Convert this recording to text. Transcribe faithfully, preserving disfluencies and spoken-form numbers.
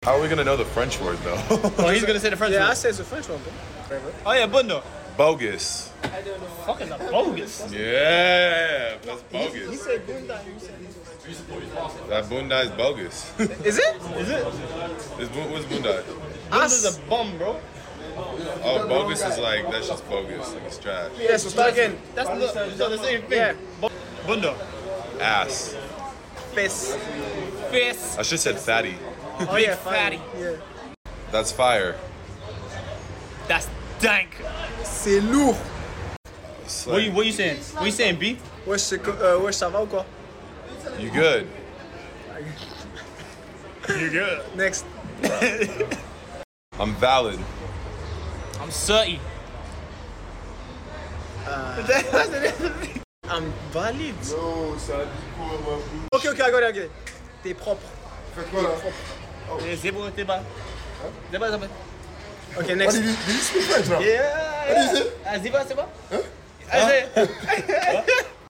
How are we gonna know the French word though? Oh, he's gonna say the French Yeah, word. I say it's a French one, bro. Oh yeah, Bundo. Bogus. Fuck is that bogus? Yeah, that's bogus. said Bunda. That bunda is bogus. Is it? Is it? Is bu- what's bunda? Bundo's a bum, bro. Oh, bogus is like that's just bogus. Like it's trash. Yeah, so start again. That's not, that's not the same thing. Yeah. Bu- Bundo. Ass. Face. Face. I should said fatty. Oh yeah, fatty. Yeah. That's fire. That's dank. C'est lourd. It's What you like, what you saying? What you saying, B? Wesh, c'est co- euh, wesh, ça va ou quoi? you good? You good. Next. I'm valid. I'm thirty. I'm valid. Non, ça a dit quoi, ma boule? Ok, ok, regarde, regarde. T'es propre. Faites quoi là? Eh, C'est bon, t'es bas. T'es bas, t'es bas. Ok, Oh, next. did you, did you speak French now? Yeah. What is it? Ah, c'est pas, c'est pas. Hein? Ah, c'est.